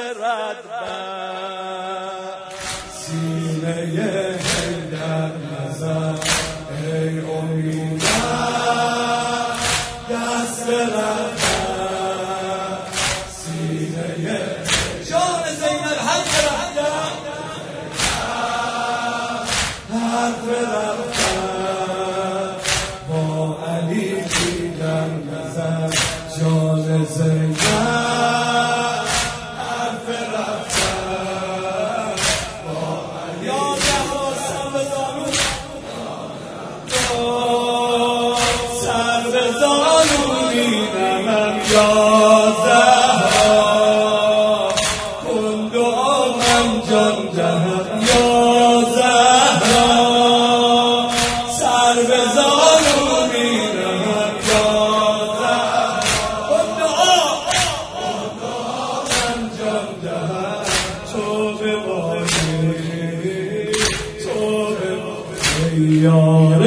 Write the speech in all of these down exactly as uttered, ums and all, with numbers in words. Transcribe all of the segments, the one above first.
رد بر سینه حیدر نزن ای امیدم دست رد بر سینه جان زینب حرف رفتن حرف رفتن با علی دیدن نزن جان زینب حرف رفتن با علی یا زهرا سر به زانو سر به زانو می‌نهم یا زهرا کن دعا من جان دهم یا زهرا سر به زانو می‌نهم یا زهرا کن دعا کن دعا من جان دهم تو ببانی تو ببانی یار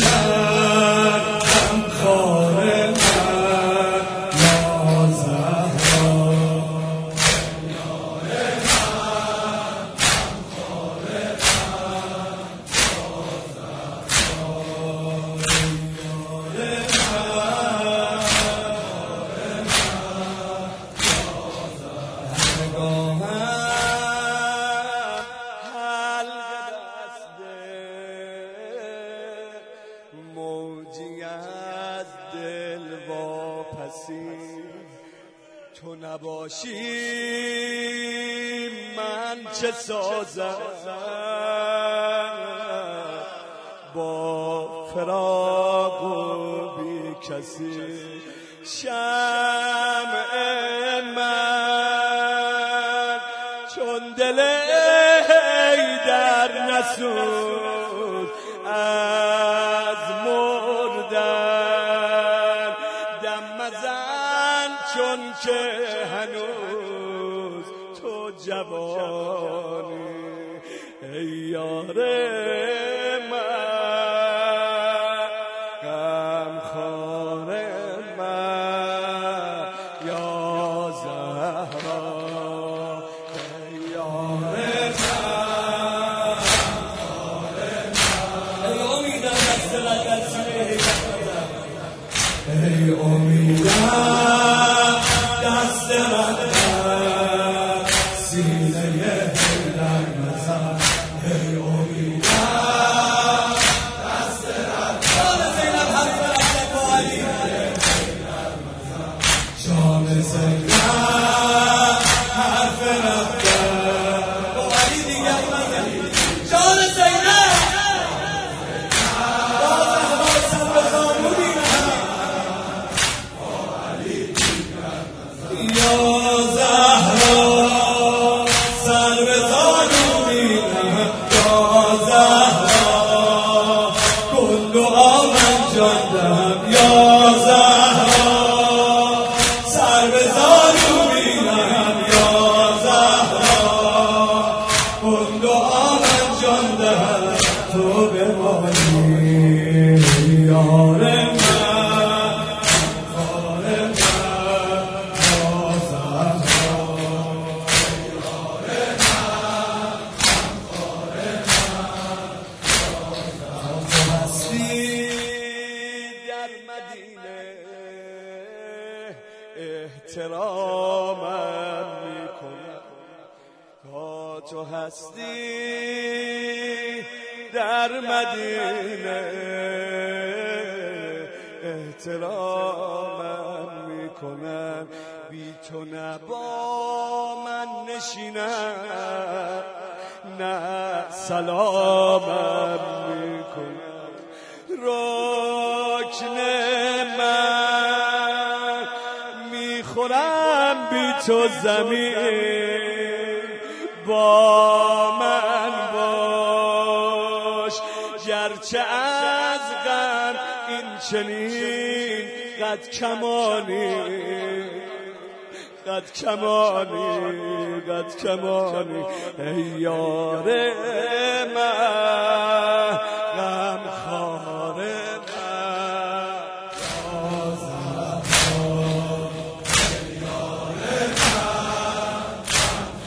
تو نباشی من چه سازم با فراق و بی کسی شمع من چون دل حیدر نسوز از مردن دم مزن چون که هنوز تو جوانی ای یار من غمخوار من یا زهرا ای یار من غمخوار من ای امیدم دست لگت سینه ای امیدم دست رد سینه حیدر نزن ای امیدم دست رد جان زینب حرف رفتن با علی جان زینب حرف رفتن با علی دیگر مزن جان زینب با زهرا سر به زانو می‌نهم یا زهرا سر به زانو می‌نهم یا زهرا کن دعا من جان دهم یا زهرا سر به زانو می‌نهم یا زهرا کن دعا من جان دهم تو بمانی یار احترامم میکنم تا تو هستی در مدینه احترامم میکنم بی تو نه با من نشینم نه سلامم میکنم رکن من میخورم بی تو زمین با من باش گرچه از غم این چنین قد کمانی قد کمانی قد کمانی ای یار من غمخوار من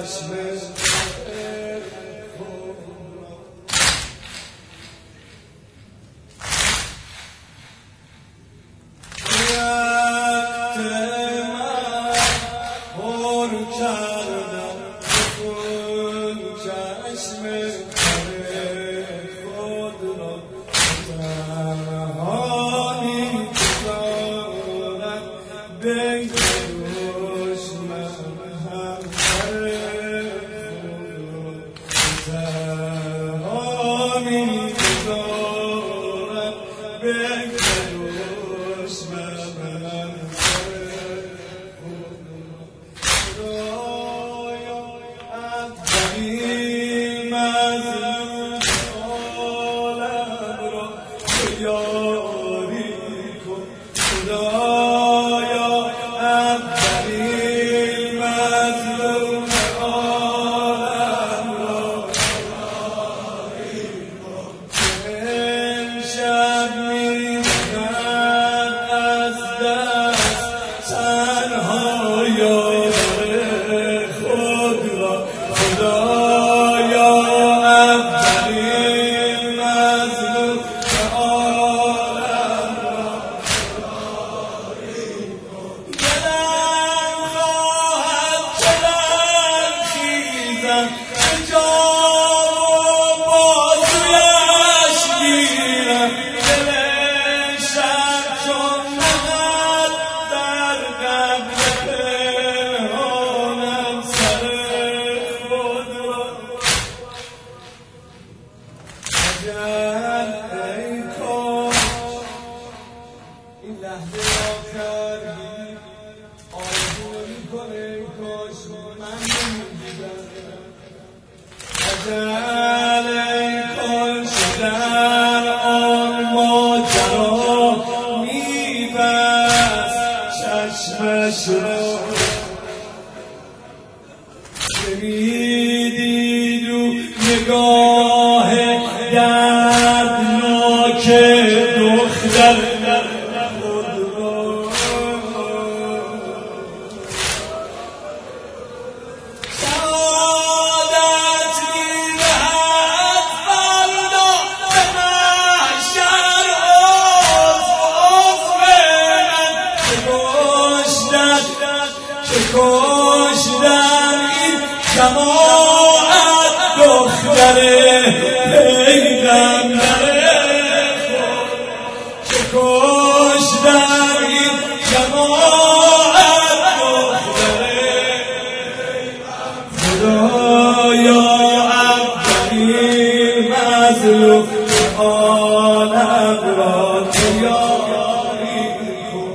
شنیدید و نگاه دردناک دختر خود را سعادت می‌دهد فردا به محشر عضو من که کشتن که کشتن این جماعت دختر پیغمبر که کشتن این جماعت دختر خدایا عبدالله مظلوم عالم را تو یاری کن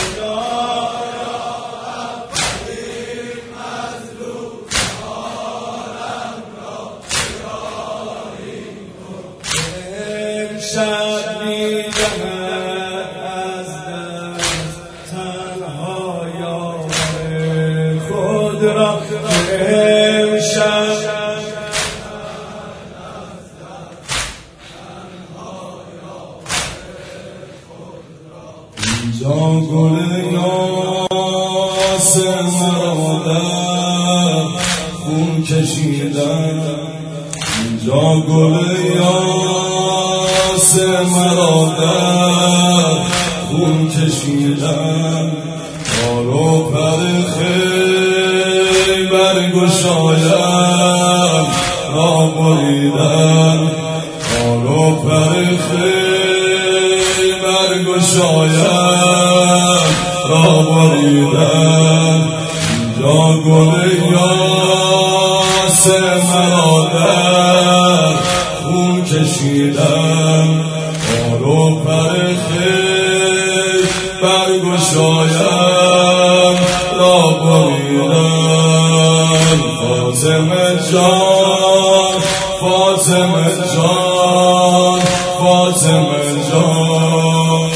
امشب می‌دهد از دست تنها یار خود را امشب اینجا گل یاس مرا در خون کشیدن اینجا گل یاس مرا در خون کشیدن کار و پر خیبر گشایم را بریدن کار و پر خیبر گشایم را بریدن اینجا گل یاس مرا در خون کشیدن کار و پر خیبر گشایم را بریدن فاطمه جان فاطمه جان فاطمه جان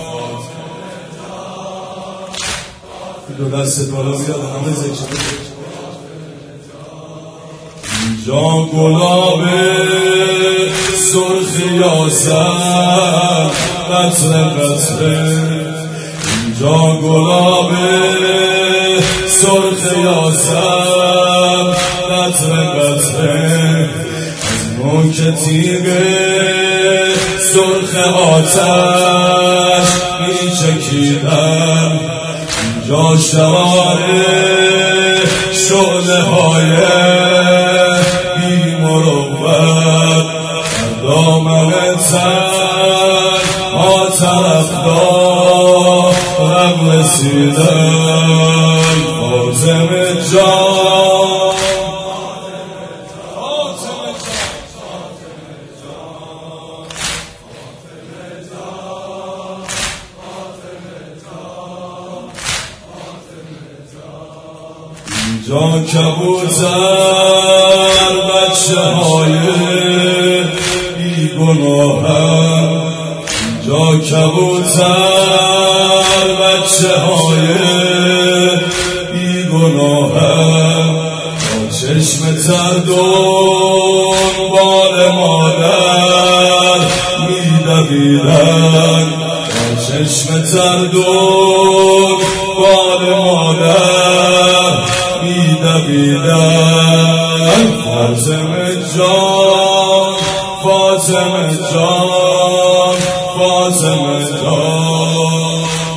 دو دست بالا بیاد همه ذکر اینجا گلاب سرخ یاسر قطره قطره اینجا گلاب سرخ یاسر قطره قطره از نوک تیغ سرخ آتش می چکیدم اینجا شواره شعله های بی مروت در دامن تن ما طرفدارم رسیدن فاطمه جان اینجا کبوتر بچه های بی گناهم اینجا کبوتر بچه های بی گناهم با چشم تر دنبال مادر می دویدن با چشم تر دنبال مادر می دویدن فاطمه جان فاطمه جان فاطمه جان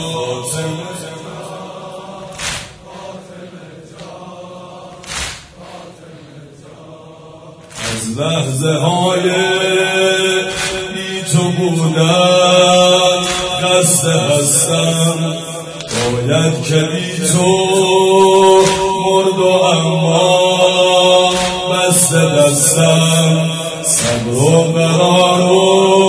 از لحظه های بی تو بودن خسته هستم باید که بی تو مرد و اما بسته دستم صبر و قرار و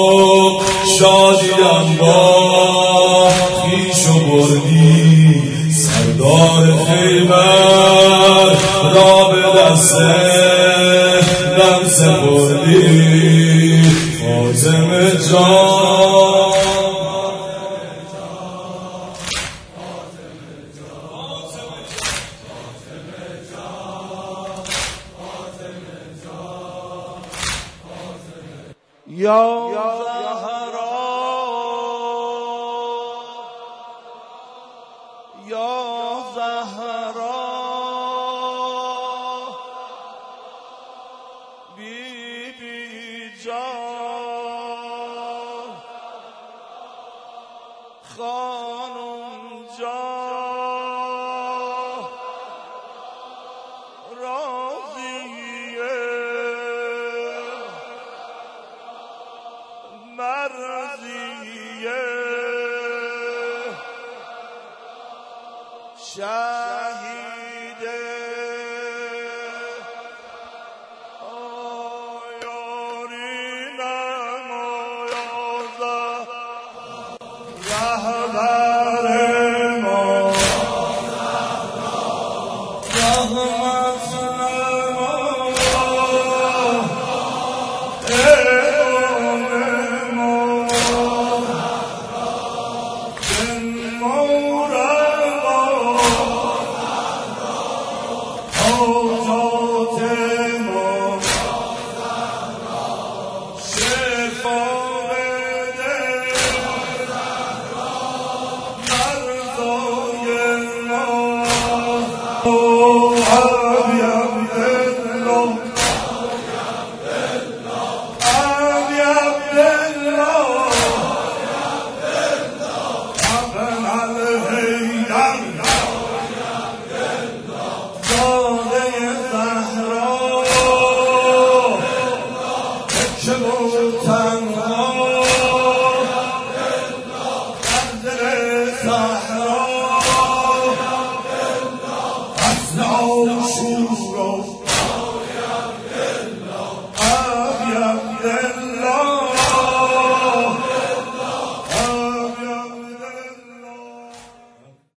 شادیم با خویش و بردی سردار خیبر را به دست غم سپردی فاطمه جان یا زهرا یا زهرا بی بی جان خانم جان راضیه مرضیه شهیده آیاری نمایازه رهبر ما رحمت نما صحرا